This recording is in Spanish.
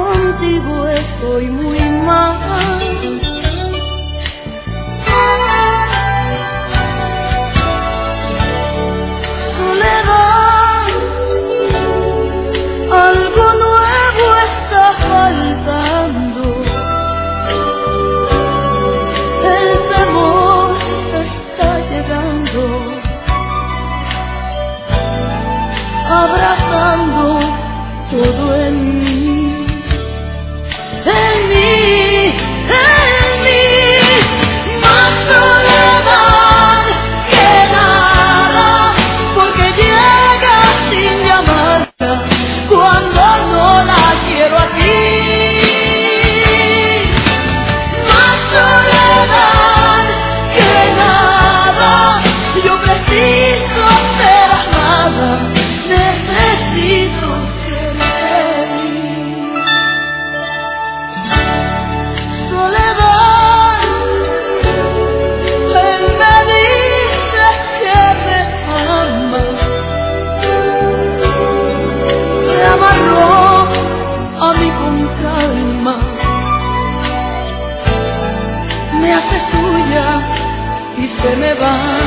contigo estoy muy mal. Soledad, algo nuevo está faltando. El temor está llegando, abrazando todo en mí, en mí, en mí. Más soledad que nada, porque llega sin llamarla cuando no la quiero aquí. Más soledad que nada, yo preciso ser amada, necesito ser feliz. Soledad, él me dice que me ama, se amarró a mí con calma, me hace suya y se me va.